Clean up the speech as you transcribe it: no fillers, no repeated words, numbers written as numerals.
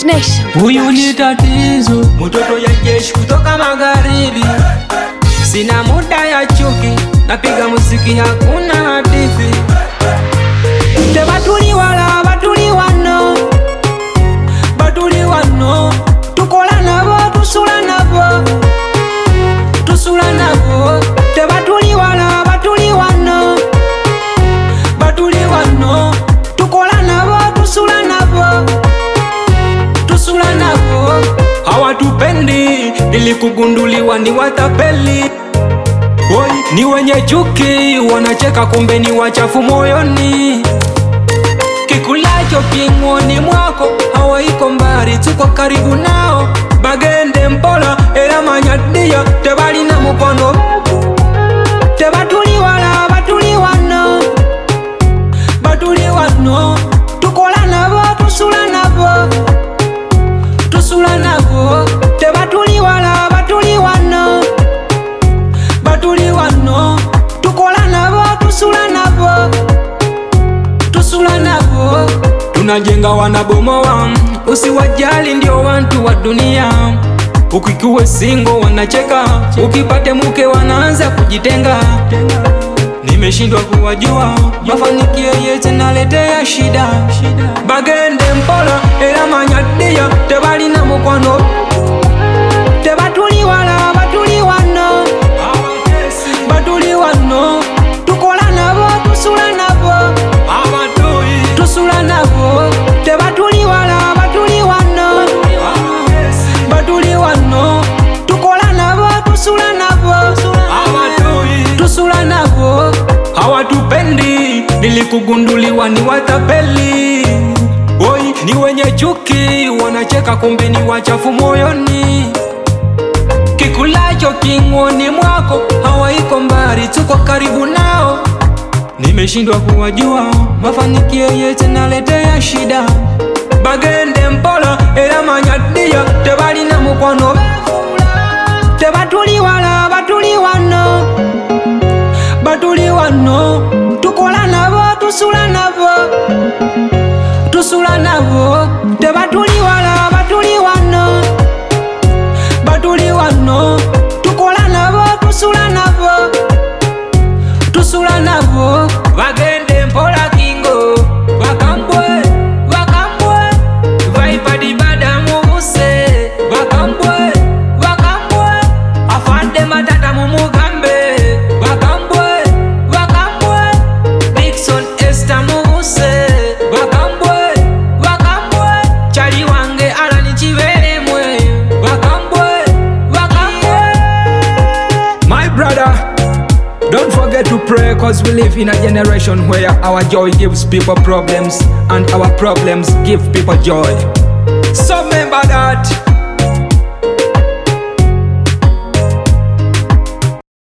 Nation. Huyu ni tatizo, mtoto ya jeshi kutoka magharibi. Sina muda ya chuki, napiga muziki hakuna hadithi. Te batuli wala batuli wano, batuli wano. Tukola nabo, tusula nabo, tusula nabo. Te batuli wala batuli wano, batuli wano. Tukola nabo, tusula nabo, tusula nabo. Hawatupendi, nilikugunduliwa ni watapeli. Oi, ni wenye chuki, wanacheka kumbe ni wachafu moyoni. Kikulacho pingoni mwako, hawaiko mbali, tuko karibu nao. Bagende mpola, era manyadia, tebali na mukono. Te batuli wala batuli wano, batuli wano. Tukola nabo, tusula nabo, tusula nabo. Te batuli wala batuli wano, batuli wano. Tukola nabo, tusula nabo, tusula nabo. Tunajenga wanabomoa, usiwajali ndio watu wa dunia. Ukikuwe singo wanacheka, ukipate muke wanaanza kujitenga. Nimeshindwa kuwajua, mafanikio yetu naletea shida. Bagende mpola, era manyadia, tebali na mukono. Te batuli wala batuli wano, batuli wano. Tukola nabo, tusula nabo, tusula nabo. Te batuli wala batuli wano, batuli wano. Tukola nabo, tusula nabo, tusula nabo. Hawatupendi, nilikugunduliwa ni watapeli. Oi, ni wenye chuki, wanacheka kumbe ni wachafu moyoni. Kikulacho pingoni mwako, hawaiko mbali, tuko karibu nao. Nimeshindwa kuwajua, mafanikio yetu naletea shida. Bagende mpola, era manyadia, tebali na mukono. Te batuli wala batuli wano, batuli wano. Tukola nabo, tusula nabo, tusula nabo. Te batuli wala batuli wano, batuli wano. Tukola nabo, tusula nabo, tusula nabo. Bagende mpola kingo, bakambwe, bakambwe. Vaipa di bada mubuse, bakambwe, bakambwe. Afande matata mumugambe, bakambwe, bakambwe. Dixon Esther mubuse, bakambwe, bakambwe. Chali wange ala ni chivere mwe, bakambwe, bakambwe. My brother, don't forget to pray, cause we live in a generation where our joy gives people problems and our problems give people joy. So remember that.